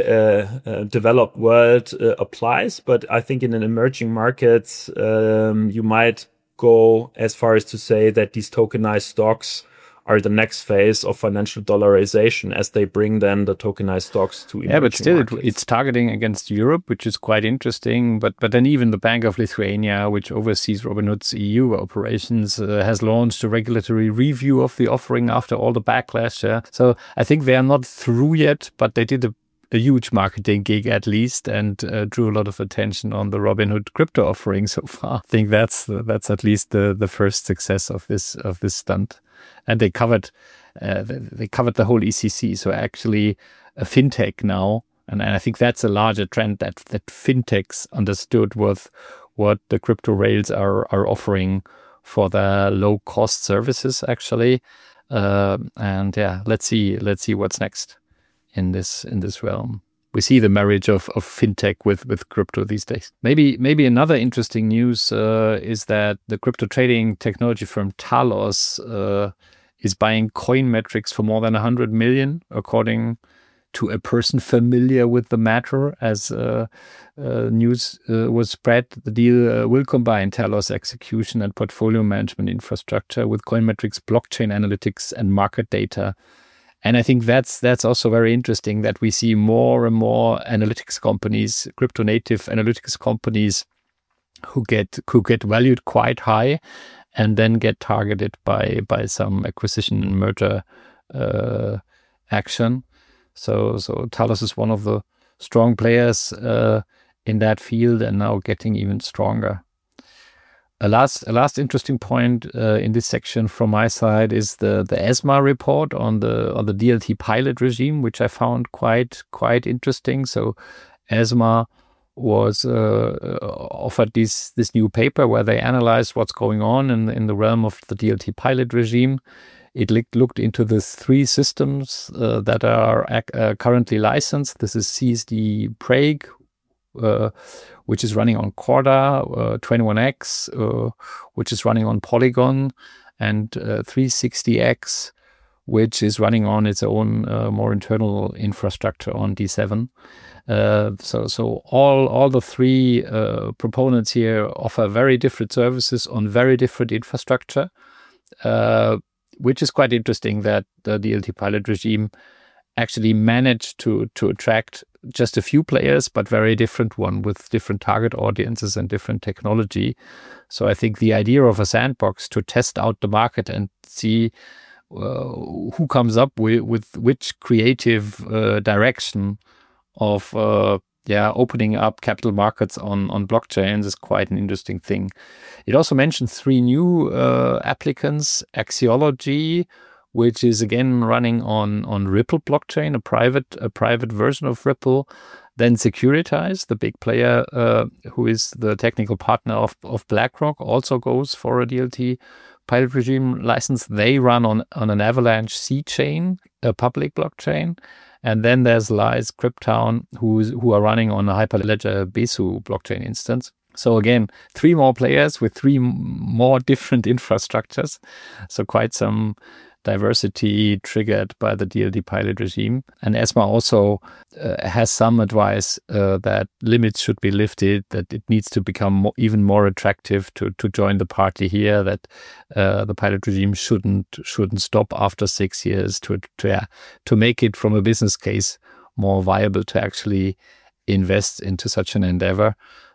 the developed world applies, but I think in an emerging markets, you might go as far as to say that these tokenized stocks are the next phase of financial dollarization as they bring then the tokenized stocks to emerging but still markets. It's targeting against Europe, which is quite interesting. But then even the Bank of Lithuania, which oversees Robinhood's EU operations, has launched a regulatory review of the offering after all the backlash. Yeah? So I think they are not through yet, but they did a huge marketing gig at least, and drew a lot of attention on the Robinhood crypto offering so far. I think that's at least the first success of this stunt. And they covered the whole ECC. So actually a fintech now, and I think that's a larger trend that fintechs understood what the crypto rails are offering for the low cost services actually. And yeah, let's see what's next in this realm. We see the marriage of fintech with crypto these days. Maybe another interesting news is that the crypto trading technology firm Talos is buying Coinmetrics for more than 100 million, according to a person familiar with the matter. As news was spread, the deal will combine Talos execution and portfolio management infrastructure with Coinmetrics blockchain analytics and market data And I think that's also very interesting that we see more and more analytics companies, crypto native analytics companies who get valued quite high and then get targeted by some acquisition and merger action. So Talos is one of the strong players in that field and now getting even stronger. A last interesting point in this section from my side is the ESMA report on the DLT pilot regime, which I found quite interesting. So ESMA was offered this new paper where they analyzed what's going on in the realm of the DLT pilot regime. It looked into the 3 systems that are currently licensed. This is CSD Prague, which is running on Corda, 21X, which is running on Polygon, and 360X, which is running on its own more internal infrastructure on D7. So all the 3 proponents here offer very different services on very different infrastructure, which is quite interesting that the DLT pilot regime actually managed to attract just a few players, but very different one with different target audiences and different technology. So I think the idea of a sandbox to test out the market and see who comes up with which creative direction of opening up capital markets on blockchains is quite an interesting thing. It also mentioned 3 new applicants: Axiology, which is again running on Ripple blockchain, a private version of Ripple. Then Securitize, the big player who is the technical partner of BlackRock, also goes for a DLT pilot regime license. They run on an Avalanche C chain, a public blockchain. And then there's Lies Cryptown, who are running on a Hyperledger Besu blockchain instance. So again, 3 more players with 3 more different infrastructures. So quite some diversity triggered by the DLT pilot regime. And ESMA also has some advice that limits should be lifted, that it needs to become even more attractive to join the party here, that the pilot regime shouldn't stop after 6 years to make it from a business case more viable to actually invest into such an endeavor.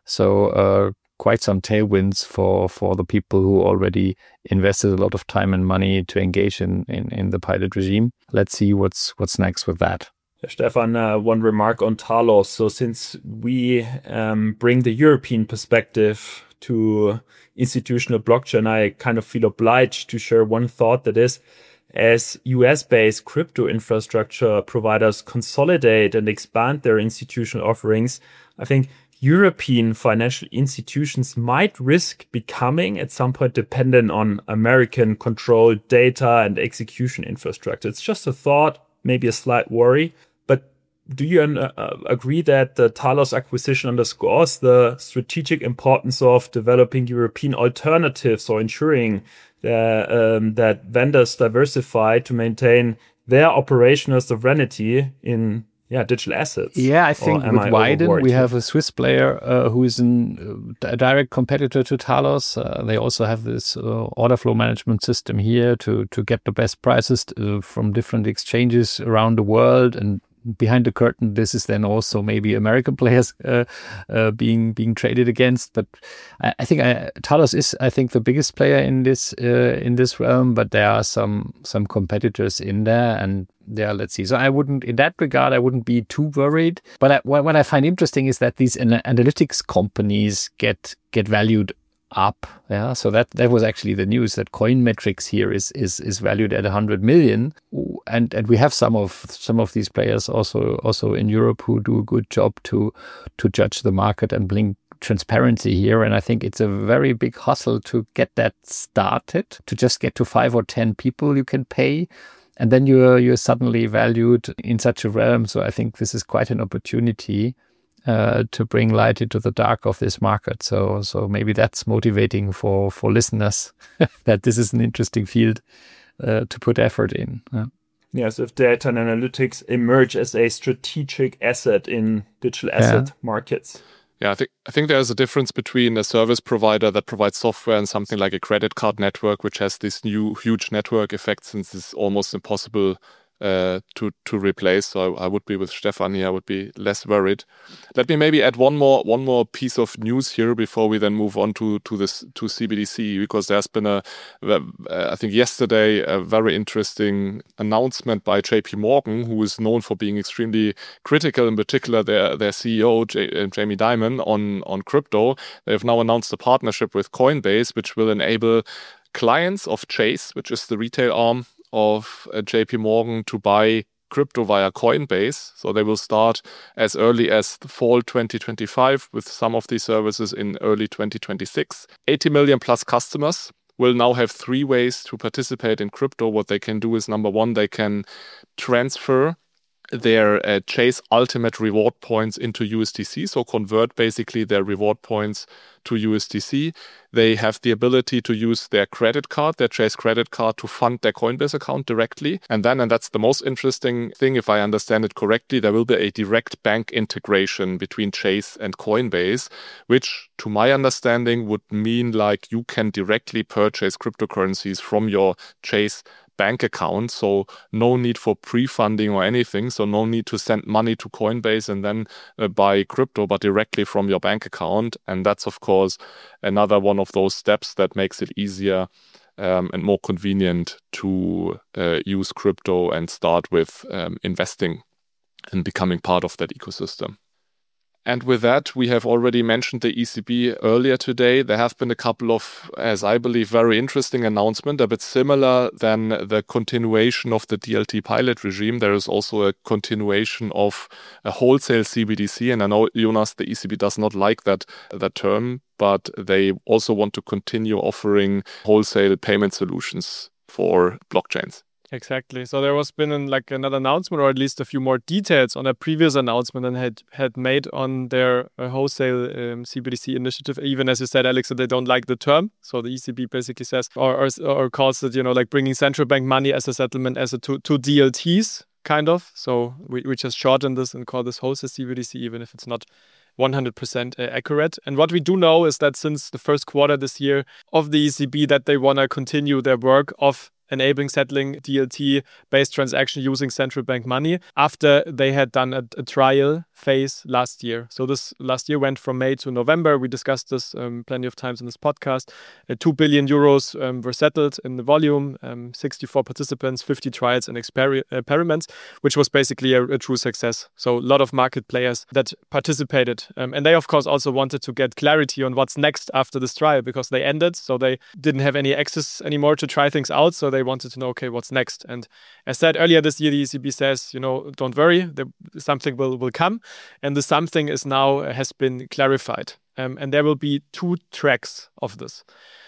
So quite some tailwinds for the people who already invested a lot of time and money to engage in the pilot regime. Let's see what's next with that. Stefan, one remark on Talos. So since we bring the European perspective to institutional blockchain, I kind of feel obliged to share one thought, that is, as US-based crypto infrastructure providers consolidate and expand their institutional offerings, I think European financial institutions might risk becoming at some point dependent on American controlled data and execution infrastructure. It's just a thought, maybe a slight worry. But do you agree that the Talos acquisition underscores the strategic importance of developing European alternatives or ensuring that vendors diversify to maintain their operational sovereignty in digital assets? Yeah, I think with Wyden, we have a Swiss player who is a direct competitor to Talos. They also have this order flow management system here to get the best prices from different exchanges around the world. And behind the curtain, this is then also maybe American players being traded against. But I think Talos is, I think, the biggest player in this realm. But there are some competitors in there, and let's see. So in that regard, I wouldn't be too worried. But what I find interesting is that these analytics companies get valued up. Yeah, so that was actually the news, that Coinmetrics here is valued at 100 million, and we have some of these players also in Europe who do a good job to judge the market and bring transparency here. And I think it's a very big hustle to get that started, to just get to 5 or 10 people you can pay. And then you're suddenly valued in such a realm. So I think this is quite an opportunity to bring light into the dark of this market. So maybe that's motivating for listeners that this is an interesting field to put effort in. Yes, if data and analytics emerge as a strategic asset in digital asset markets. Yeah, I think there's a difference between a service provider that provides software and something like a credit card network, which has this new huge network effect, since it's almost impossible to replace. So I would be with Stefan here. I would be less worried. Let me maybe add one more piece of news here before we then move on to CBDC, because there's been I think yesterday, a very interesting announcement by JP Morgan, who is known for being extremely critical, in particular their CEO Jamie Dimon on crypto. They have now announced a partnership with Coinbase, which will enable clients of Chase, which is the retail arm of JP Morgan, to buy crypto via Coinbase. So they will start as early as the fall 2025 with some of these services in early 2026. 80 million plus customers will now have 3 ways to participate in crypto. What they can do is, number one, they can transfer their Chase Ultimate reward points into USDC, so convert basically their reward points to USDC. They have the ability to use their credit card, their Chase credit card, to fund their Coinbase account directly. And that's the most interesting thing, if I understand it correctly, there will be a direct bank integration between Chase and Coinbase, which, to my understanding, would mean like you can directly purchase cryptocurrencies from your Chase bank account, so no need for pre-funding or anything, so no need to send money to Coinbase and then buy crypto, but directly from your bank account. And that's, of course, another one of those steps that makes it easier and more convenient to use crypto and start with investing and becoming part of that ecosystem. And with that, we have already mentioned the ECB earlier today. There have been a couple of, as I believe, very interesting announcements, a bit similar than the continuation of the DLT pilot regime. There is also a continuation of a wholesale CBDC. And I know, Jonas, the ECB does not like that term, but they also want to continue offering wholesale payment solutions for blockchains. Exactly. So there was been another announcement, or at least a few more details on a previous announcement than had made on their wholesale CBDC initiative. Even as you said, Alex, that they don't like the term. So the ECB basically says or calls it, like bringing central bank money as a settlement as to DLTs, kind of. So we just shorten this and call this wholesale CBDC, even if it's not 100% accurate. And what we do know is that since the first quarter this year of the ECB, that they want to continue their work of enabling settling DLT-based transaction using central bank money after they had done a trial phase last year. So this last year went from May to November. We discussed this plenty of times in this podcast. 2 billion euros were settled in the volume, 64 participants, 50 trials and experiments, which was basically a true success. So a lot of market players that participated. And they, of course, also wanted to get clarity on what's next after this trial, because they ended. So they didn't have any access anymore to try things out. So they wanted to know, okay, what's next? And as said earlier this year, the ECB says, don't worry, something will come. And the something is now has been clarified. And there will be 2 tracks of this.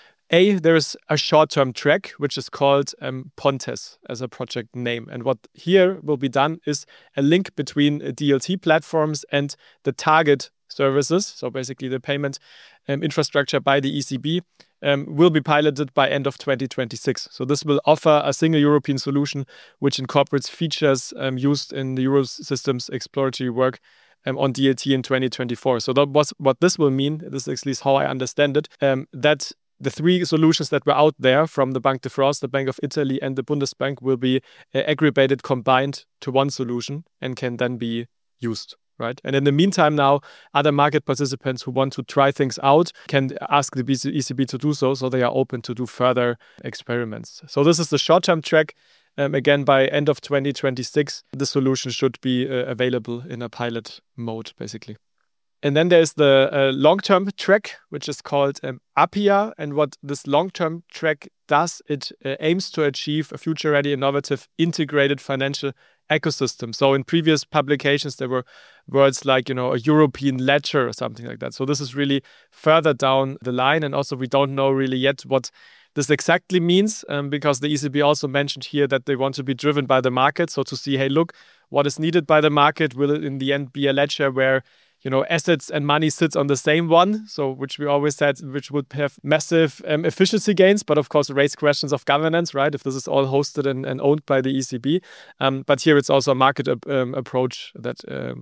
There's a short-term track, which is called Pontes as a project name. And what here will be done is a link between DLT platforms and the target services. So basically the payment infrastructure by the ECB will be piloted by end of 2026. So this will offer a single European solution which incorporates features used in the Eurosystem's exploratory work on DLT in 2024. So that was what this will mean. This is at least how I understand it, that the 3 solutions that were out there from the Banque de France, the Bank of Italy, and the Bundesbank will be aggregated, combined to one solution, and can then be used. Right. And in the meantime, now other market participants who want to try things out can ask the ECB to do so. So they are open to do further experiments. So this is the short-term track. Again, by end of 2026, the solution should be available in a pilot mode, basically. And then there's the long-term track, which is called APIA. And what this long-term track does, it aims to achieve a future-ready, innovative, integrated financial ecosystem. So in previous publications, there were words like, a European ledger or something like that. So this is really further down the line. And also we don't know really yet what this exactly means, because the ECB also mentioned here that they want to be driven by the market. So to see, hey, look, what is needed by the market? Will it in the end be a ledger where assets and money sits on the same one, so which we always said, which would have massive efficiency gains, but of course raise questions of governance, right? If this is all hosted and owned by the ECB. But here it's also a market approach that,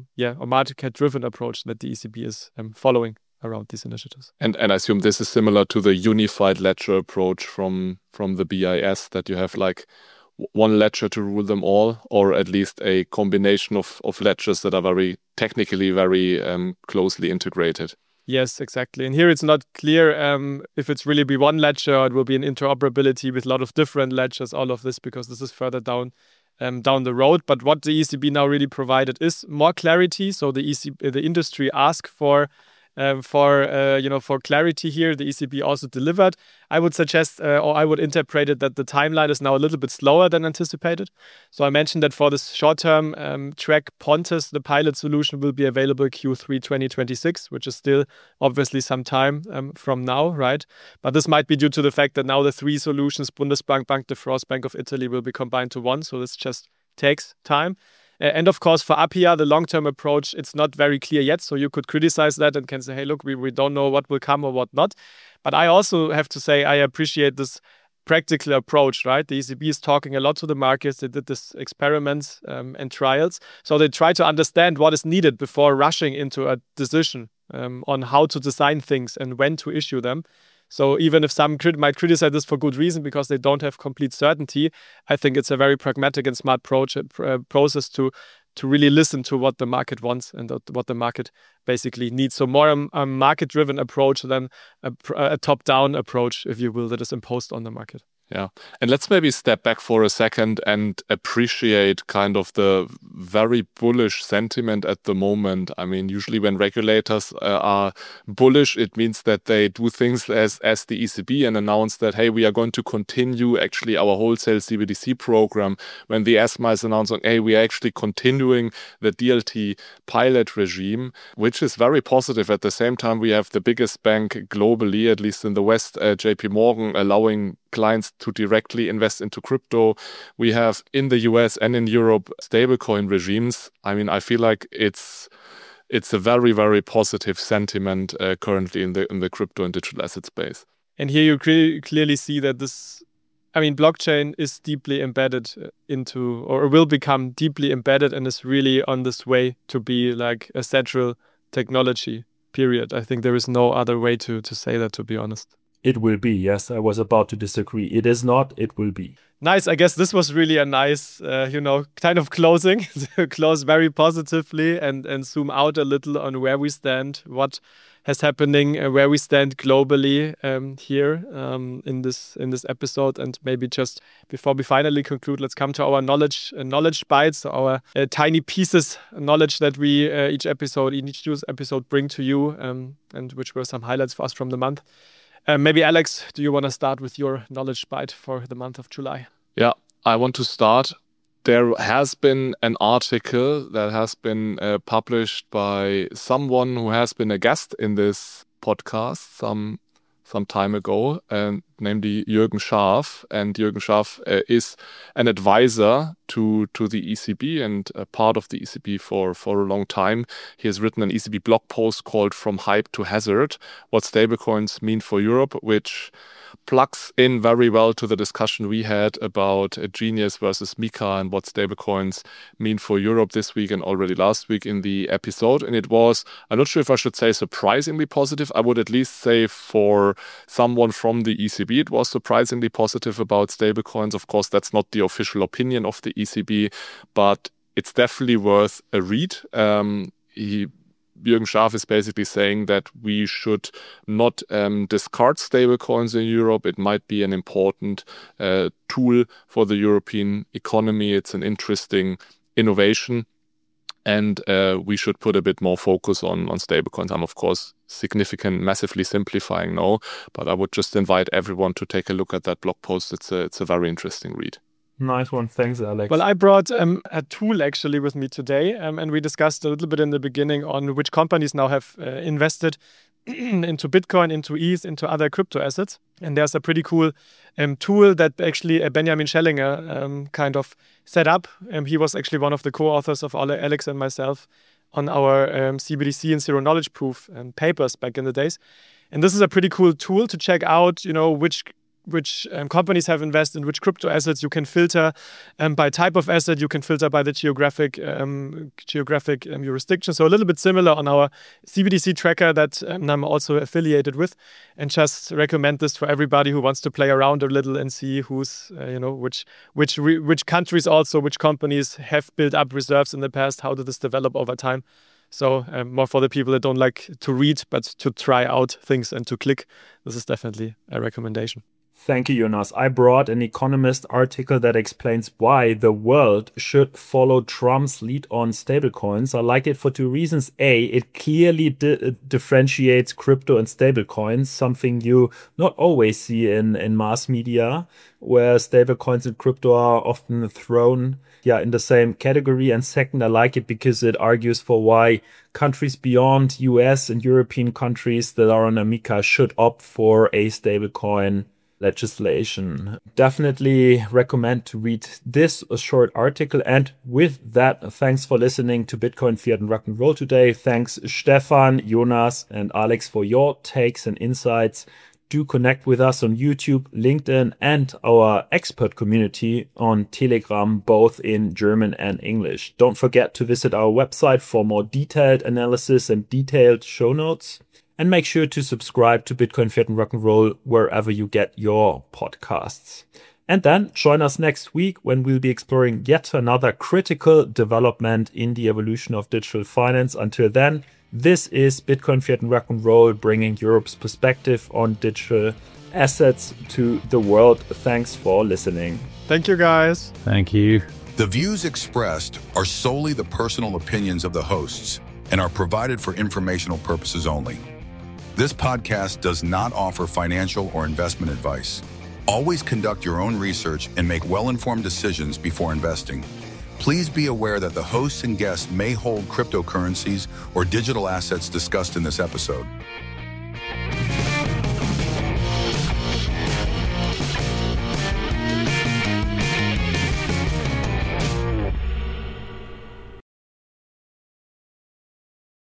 a market-driven approach that the ECB is following around these initiatives. And I assume this is similar to the unified ledger approach from the BIS, that you have like one ledger to rule them all, or at least a combination of ledgers that are very technically very closely integrated. Yes, exactly. And here it's not clear if it's really be one ledger or it will be an interoperability with a lot of different ledgers, all of this, because this is further down the road. But what the ECB now really provided is more clarity. So the industry asked for clarity here. The ECB also delivered. I would suggest, or I would interpret it, that the timeline is now a little bit slower than anticipated. So I mentioned that for this short-term track, Pontus, the pilot solution, will be available Q3 2026, which is still obviously some time from now, right? But this might be due to the fact that now the three solutions, Bundesbank, Banque de France, Bank of Italy, will be combined to one. So this just takes time. And of course, for Appia, the long-term approach, it's not very clear yet. So you could criticize that and can say, hey, look, we don't know what will come or what not. But I also have to say I appreciate this practical approach, right? The ECB is talking a lot to the markets. They did this experiments and trials. So they try to understand what is needed before rushing into a decision on how to design things and when to issue them. So even if some might criticize this for good reason because they don't have complete certainty, I think it's a very pragmatic and smart process to really listen to what the market wants and what the market basically needs. So more a market-driven approach than a top-down approach, if you will, that is imposed on the market. Yeah. And let's maybe step back for a second and appreciate kind of the very bullish sentiment at the moment. I mean, usually when regulators are bullish, it means that they do things as the ECB and announce that, hey, we are going to continue actually our wholesale CBDC program. When the ESMA is announcing, hey, we are actually continuing the DLT pilot regime, which is very positive. At the same time, we have the biggest bank globally, at least in the West, JP Morgan, allowing clients to directly invest into crypto. We have in the US and in Europe stablecoin regimes. I mean, I feel like it's a very, very positive sentiment currently in the crypto and digital asset space. And here you clearly see that blockchain is deeply embedded into, or will become deeply embedded, and is really on this way to be like a central technology, period. I think there is no other way to say that, to be honest. It will be, yes. I was about to disagree. It is not, it will be. Nice. I guess this was really a nice, kind of closing. Close very positively and zoom out a little on where we stand, what has happening, where we stand globally here in this episode. And maybe just before we finally conclude, let's come to our knowledge bites, so our tiny pieces of knowledge that we each news episode bring to you, and which were some highlights for us from the month. Maybe Alex, do you want to start with your knowledge bite for the month of July? Yeah, I want to start. There has been an article that has been published by someone who has been a guest in this podcast some time ago, namely Jürgen Scharf. And Jürgen Scharf is an advisor to the ECB and a part of the ECB for a long time. He has written an ECB blog post called From Hype to Hazard, What Stablecoins Mean for Europe, which plugs in very well to the discussion we had about Genius versus Mika and what stablecoins mean for Europe this week and already last week in the episode. And it was, I'm not sure if I should say surprisingly positive. I would at least say for someone from the ECB, it was surprisingly positive about stablecoins. Of course, that's not the official opinion of the ECB, but it's definitely worth a read. Jürgen Scharf is basically saying that we should not discard stablecoins in Europe. It might be an important tool for the European economy. It's an interesting innovation, and we should put a bit more focus on stablecoins. I'm, of course, massively simplifying now, but I would just invite everyone to take a look at that blog post. It's a very interesting read. Nice one. Thanks, Alex. Well, I brought a tool actually with me today, and we discussed a little bit in the beginning on which companies now have invested into Bitcoin, into ETH, into other crypto assets. And there's a pretty cool tool that actually Benjamin Schellinger kind of set up. He was actually one of the co-authors of Alex and myself on our CBDC and Zero Knowledge Proof papers back in the days. And this is a pretty cool tool to check out, which companies have invested in which crypto assets. You can filter by type of asset. You can filter by the geographic jurisdiction. So a little bit similar on our CBDC tracker that I'm also affiliated with, and just recommend this for everybody who wants to play around a little and see who's which countries also, which companies have built up reserves in the past. How did this develop over time? So more for the people that don't like to read, but to try out things and to click. This is definitely a recommendation. Thank you, Jonas. I brought an Economist article that explains why the world should follow Trump's lead on stablecoins. I like it for two reasons. A, it clearly differentiates crypto and stablecoins, something you not always see in mass media, where stablecoins and crypto are often thrown in the same category. And second, I like it because it argues for why countries beyond US and European countries that are on Amica should opt for a stablecoin legislation. Definitely recommend to read this short article. And with that, thanks for listening to Bitcoin, Fiat and Rock and Roll today. Thanks Stefan, Jonas and Alex for your takes and insights. Do connect with us on YouTube, LinkedIn, and our expert community on Telegram, both in German and English. Don't forget to visit our website for more detailed analysis and detailed show notes. And make sure to subscribe to Bitcoin, Fiat and Rock and Roll wherever you get your podcasts. And then join us next week when we'll be exploring yet another critical development in the evolution of digital finance. Until then, this is Bitcoin, Fiat and Rock and Roll, bringing Europe's perspective on digital assets to the world. Thanks for listening. Thank you, guys. Thank you. The views expressed are solely the personal opinions of the hosts and are provided for informational purposes only. This podcast does not offer financial or investment advice. Always conduct your own research and make well-informed decisions before investing. Please be aware that the hosts and guests may hold cryptocurrencies or digital assets discussed in this episode.